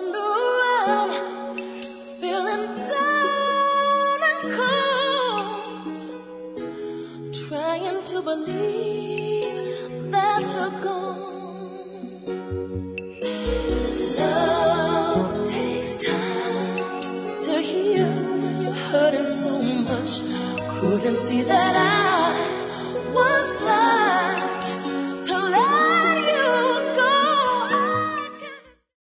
wander around, feeling down and cold, trying to believe that you're gone. Love takes time to heal when you're hurting so much. Couldn't see that I was blind.